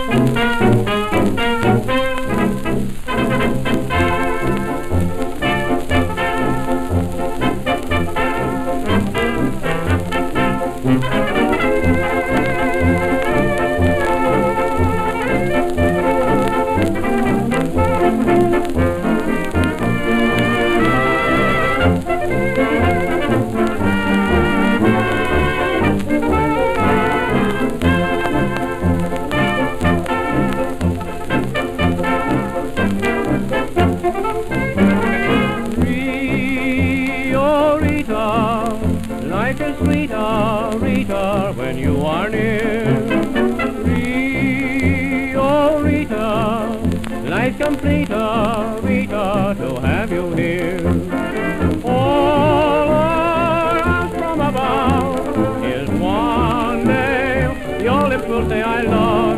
Life is sweeter, Rita, when you are near. Oh, Rita, life's completer, Rita, to have you here. All I ask from above is one day your lips will say I love